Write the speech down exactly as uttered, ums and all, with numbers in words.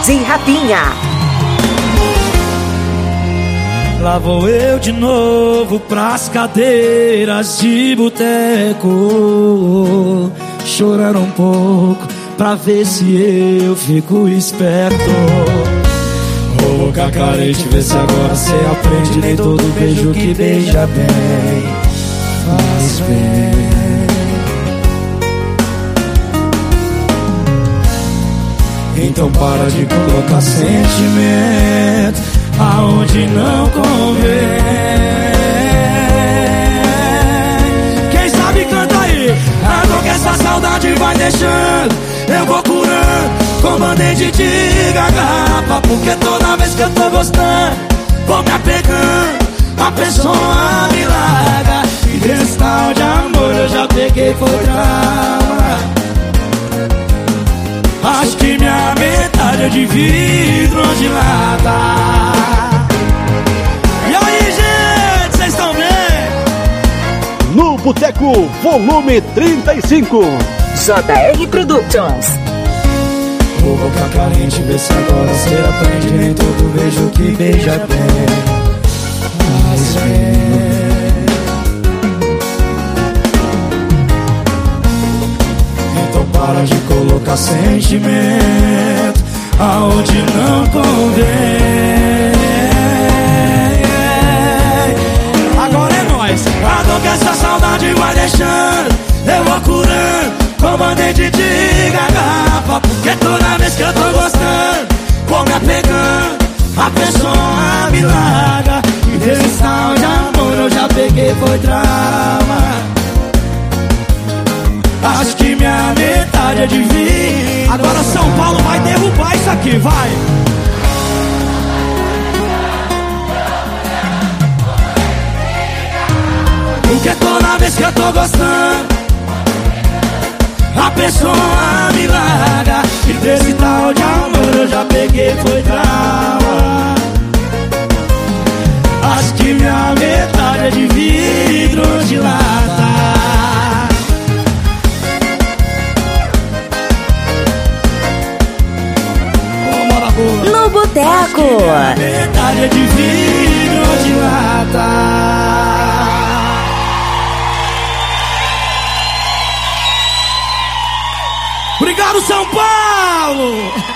D J Rapinha. Lá vou eu de novo pras cadeiras de boteco, chorando um pouco pra ver se eu fico esperto. Ô boca carente, vê se agora cê aprende. Nem todo beijo que beija bem faz bem. Então para de colocar sentimento aonde não convém. Quem sabe canta aí. Agora que essa saudade vai deixando, eu vou curando com band-aid de garrafa. Porque toda vez que eu tô gostando, vou me apegando, a pessoa me larga. E desse tal de amor eu já peguei, foi trauma. Acho que minha metade é de vidro de lata. E aí, gente, vocês estão bem? No Boteco, volume trinta e cinco. J R Productions. Ô boca carente, vê se agora cê aprende. Nem todo beijo que beija bem faz bem. Então para de colocar sentimento aonde não convém. Agora é nóis. Agora que essa saudade vai deixando, eu vou curando com band-aid de garrafa. Porque toda vez que eu tô gostando, vou me apegando, a pessoa me larga. E desse tal de amor eu já peguei, foi trauma. Acho que minha metade é de vida. Agora São Paulo vai derrubar isso aqui, vai. Porque toda vez que eu tô gostando, a pessoa me larga. E desse tal de amor eu já peguei, foi trauma. Acho que minha metade é de vidro de lata. No Boteco. Metade é de vidro de lata. Obrigado, São Paulo!